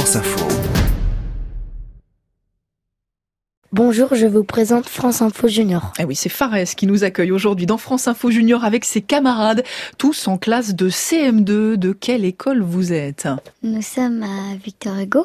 France Info. Bonjour, je vous présente France Info Junior. Eh oui, c'est Fares qui nous accueille aujourd'hui dans France Info Junior avec ses camarades, tous en classe de CM2. De quelle école vous êtes ? Nous sommes à Victor Hugo,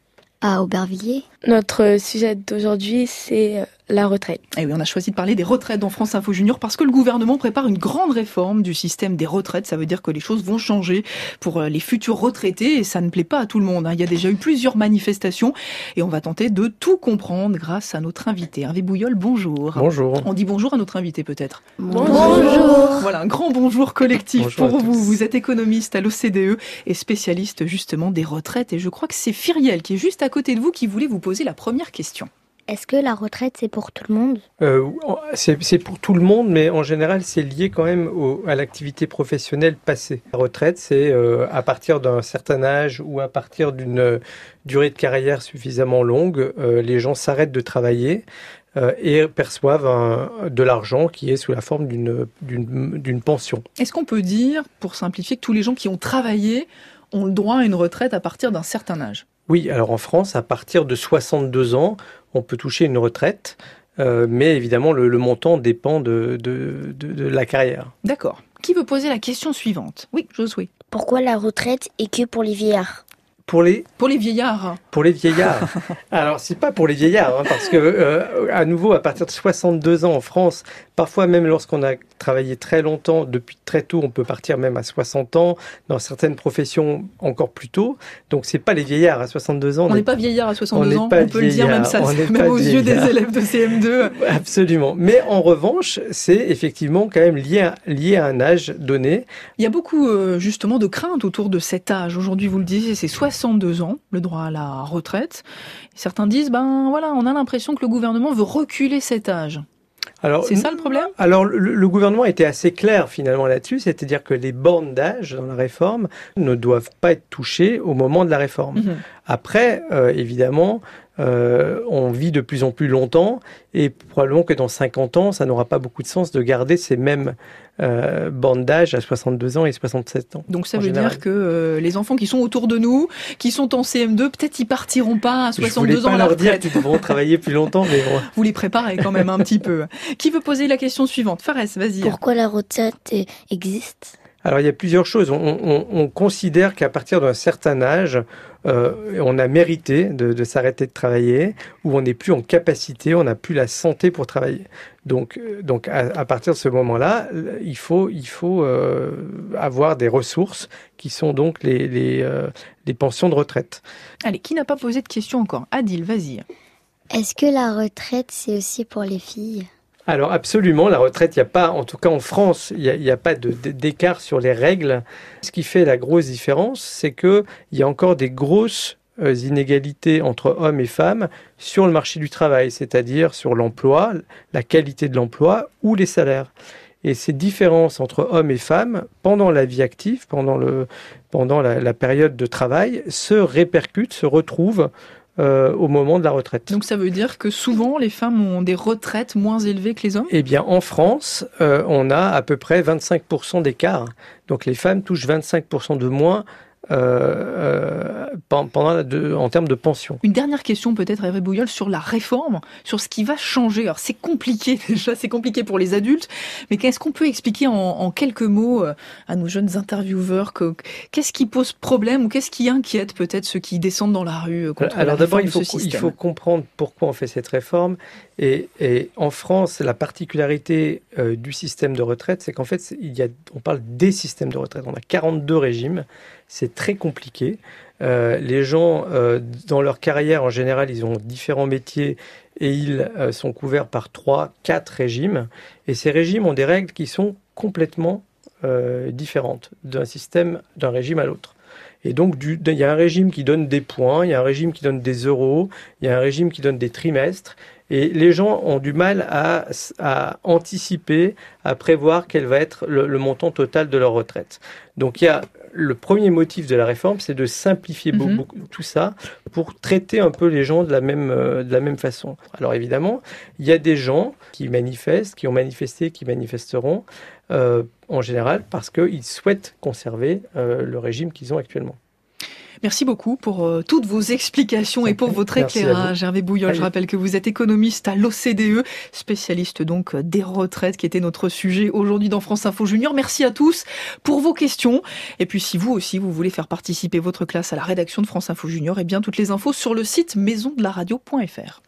à Aubervilliers. Notre sujet d'aujourd'hui, c'est la retraite. Eh oui, on a choisi de parler des retraites dans France Info Junior parce que le gouvernement prépare une grande réforme du système des retraites. Ça veut dire que les choses vont changer pour les futurs retraités et ça ne plaît pas à tout le monde. Il y a déjà eu plusieurs manifestations et on va tenter de tout comprendre grâce à notre invité. Hervé Bouillol, bonjour. Bonjour. On dit bonjour à notre invité peut-être. Bonjour. Voilà, un grand bonjour collectif Bonjour pour à vous. tous. Vous êtes économiste à l'OCDE et spécialiste justement des retraites. Et je crois que c'est Firiel qui est juste à côté de vous qui voulait vous poser la première question. Est-ce que la retraite, c'est pour tout le monde ? C'est pour tout le monde, mais en général, c'est lié quand même à l'activité professionnelle passée. La retraite, c'est à partir d'un certain âge ou à partir d'une durée de carrière suffisamment longue, les gens s'arrêtent de travailler et perçoivent de l'argent qui est sous la forme d'une pension. Est-ce qu'on peut dire, pour simplifier, que tous les gens qui ont travaillé ont le droit à une retraite à partir d'un certain âge ? Oui, alors en France, à partir de 62 ans, on peut toucher une retraite, mais évidemment, le montant dépend de la carrière. D'accord. Qui veut poser la question suivante ? Oui, Josué. Pourquoi la retraite est que pour les vieillards ? Pour les vieillards. Pour les vieillards. Alors, c'est pas pour les vieillards, parce que, à nouveau, à partir de 62 ans en France, parfois même lorsqu'on a travaillé très longtemps, depuis très tôt, on peut partir même à 60 ans, dans certaines professions encore plus tôt. Donc, c'est pas les vieillards à 62 ans. On n'est pas vieillard à 62 ans, on peut le dire même ça, même aux yeux des élèves de CM2. Absolument. Mais en revanche, c'est effectivement quand même lié à un âge donné. Il y a beaucoup, justement, de craintes autour de cet âge. Aujourd'hui, vous le disiez, c'est 62 ans, le droit à la retraite. Certains disent, voilà, on a l'impression que le gouvernement veut reculer cet âge. Alors, c'est ça le problème ? Alors, le gouvernement était assez clair finalement là-dessus, c'est-à-dire que les bornes d'âge dans la réforme ne doivent pas être touchées au moment de la réforme. Mmh. Après, évidemment, on vit de plus en plus longtemps et probablement que dans 50 ans, ça n'aura pas beaucoup de sens de garder ces mêmes bornes d'âge à 62 ans et 67 ans. Donc ça veut dire que les enfants qui sont autour de nous, qui sont en CM2, peut-être ils partiront pas à 62 ans à la retraite. Je voulais pas leur dire qu'ils devront travailler plus longtemps, mais bon. Vous les préparez quand même un petit peu. Qui veut poser la question suivante ? Fares, vas-y. Pourquoi la retraite existe ? Alors, il y a plusieurs choses. On considère qu'à partir d'un certain âge, on a mérité de s'arrêter de travailler, ou on n'est plus en capacité, on n'a plus la santé pour travailler. Donc à partir de ce moment-là, il faut avoir des ressources qui sont donc les pensions de retraite. Allez, qui n'a pas posé de question encore ? Adil, vas-y. Est-ce que la retraite, c'est aussi pour les filles ? Alors absolument, la retraite, il n'y a pas, en tout cas en France, il n'y a pas d'écart sur les règles. Ce qui fait la grosse différence, c'est qu'il y a encore des grosses inégalités entre hommes et femmes sur le marché du travail, c'est-à-dire sur l'emploi, la qualité de l'emploi ou les salaires. Et ces différences entre hommes et femmes, pendant la vie active, pendant la période de travail, se répercutent, se retrouvent au moment de la retraite. Donc ça veut dire que souvent les femmes ont des retraites moins élevées que les hommes ? Eh bien en France, on a à peu près 25% d'écart. Donc les femmes touchent 25% de moins en termes de pension. Une dernière question peut-être, Hervé Bouillol, sur la réforme, sur ce qui va changer. Alors c'est compliqué déjà, c'est compliqué pour les adultes, mais qu'est-ce qu'on peut expliquer en quelques mots à nos jeunes intervieweurs qu'est-ce qui pose problème ou qu'est-ce qui inquiète peut-être ceux qui descendent dans la rue contre la réforme de ce système ? Il faut comprendre pourquoi on fait cette réforme. Et en France, la particularité du système de retraite, c'est qu'en fait, on parle des systèmes de retraite. On a 42 régimes. C'est très compliqué. Les gens, dans leur carrière, en général, ils ont différents métiers et ils sont couverts par 3, 4 régimes. Et ces régimes ont des règles qui sont complètement différentes d'un régime à l'autre. Et donc, il y a un régime qui donne des points, il y a un régime qui donne des euros, il y a un régime qui donne des trimestres. Et les gens ont du mal à anticiper, à prévoir quel va être le montant total de leur retraite. Donc, le premier motif de la réforme, c'est de simplifier beaucoup tout ça pour traiter un peu les gens de la même façon. Alors évidemment, il y a des gens qui manifestent, qui ont manifesté, qui manifesteront en général parce qu'ils souhaitent conserver le régime qu'ils ont actuellement. Merci beaucoup pour toutes vos explications et pour votre éclairage. Hervé Bouillol, je rappelle que vous êtes économiste à l'OCDE, spécialiste donc des retraites, qui était notre sujet aujourd'hui dans France Info Junior. Merci à tous pour vos questions. Et puis si vous aussi, vous voulez faire participer votre classe à la rédaction de France Info Junior, eh bien toutes les infos sur le site maisondelaradio.fr.